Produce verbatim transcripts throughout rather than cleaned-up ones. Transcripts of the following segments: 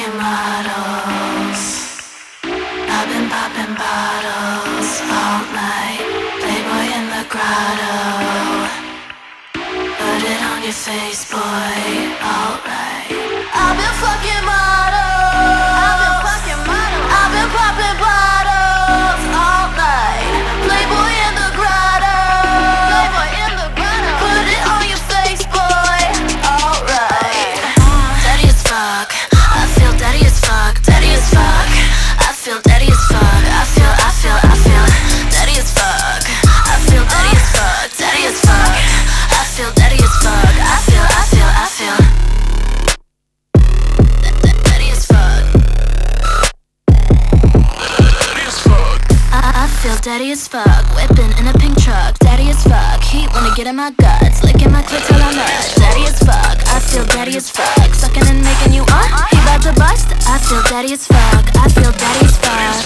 fucking models. I've been popping bottles all night. Playboy in the grotto. Put it on your face, boy. Alright. I've been fucking models. I've been fucking models. I've been popping bottles all night. Playboy in the grotto. Playboy in the grotto. Put it on your face, boy. Alright. Daddy as fuck. I feel daddy as fuck. Daddy as fuck. I feel daddy as fuck. I feel, I feel, I feel daddy as fuck. I feel daddy as fuck. Daddy as fuck. I feel daddy as fuck. I feel, I feel, I feel daddy as fuck. Daddy as fuck. I, I feel daddy as fuck. Whipping in a pink truck. Daddy as fuck. Heat wanna get in my guts. Licking my clit till I'm nuts. Daddy as fuck. I feel daddy as fuck. Sucking and making you uh he about to bust. I feel daddy as fuck. I feel daddy as fuck.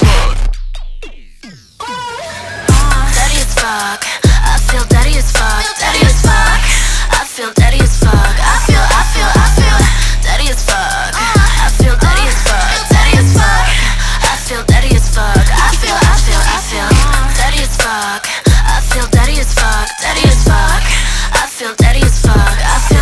Daddy as fuck. I feel daddy as fuck. Daddy as fuck. I feel daddy as fuck. I feel, I feel, I feel daddy as fuck. I feel daddy as fuck. Daddy as fuck. I feel daddy as fuck. I feel, I feel, I feel daddy as fuck. I feel daddy as fuck. Daddy as fuck. I feel daddy as fuck. I feel